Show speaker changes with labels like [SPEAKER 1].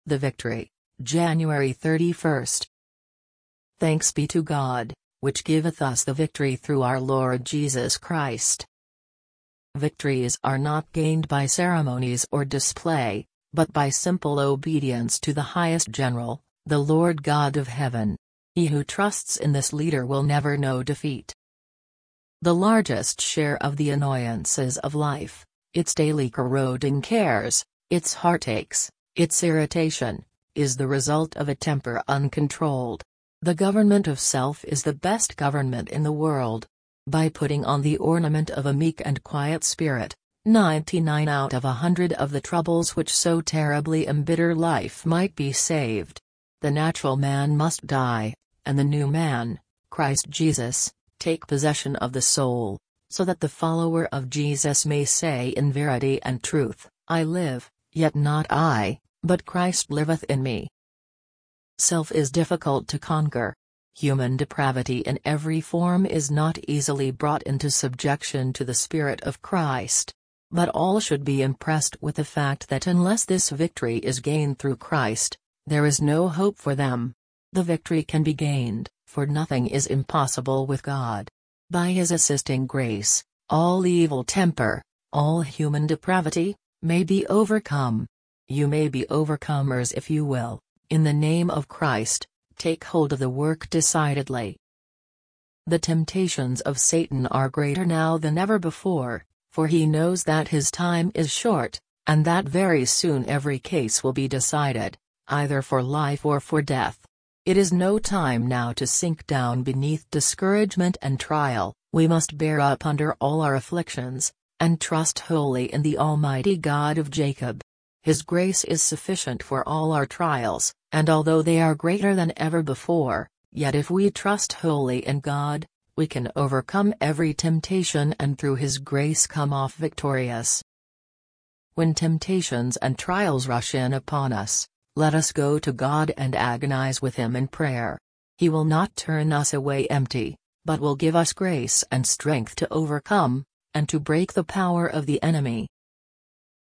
[SPEAKER 1] The Victory, January 31st. Thanks be to God, which giveth us the victory through our Lord Jesus Christ. Victories are not gained by ceremonies or display, but by simple obedience to the highest General, the Lord God of heaven. He who trusts in this leader will never know defeat. The largest share of the annoyances of life, its daily corroding cares, its heartaches, its irritation, is the result of a temper uncontrolled. The government of self is the best government in the world. By putting on the ornament of a meek and quiet spirit, 99 out of 100 of the troubles which so terribly embitter life might be saved. The natural man must die, and the new man, Christ Jesus, take possession of the soul, so that the follower of Jesus may say in verity and truth, I live, yet not I, but Christ liveth in me. Self is difficult to conquer. Human depravity in every form is not easily brought into subjection to the Spirit of Christ. But all should be impressed with the fact that unless this victory is gained through Christ, there is no hope for them. The victory can be gained, for nothing is impossible with God. By His assisting grace, all evil temper, all human depravity, may be overcome. You may be overcomers if you will, in the name of Christ, take hold of the work decidedly. The temptations of Satan are greater now than ever before, for he knows that his time is short, and that very soon every case will be decided, either for life or for death. It is no time now to sink down beneath discouragement and trial. We must bear up under all our afflictions, and trust wholly in the Almighty God of Jacob. His grace is sufficient for all our trials, and although they are greater than ever before, yet if we trust wholly in God, we can overcome every temptation and through His grace come off victorious. When temptations and trials rush in upon us, let us go to God and agonize with Him in prayer. He will not turn us away empty, but will give us grace and strength to overcome, and to break the power of the enemy.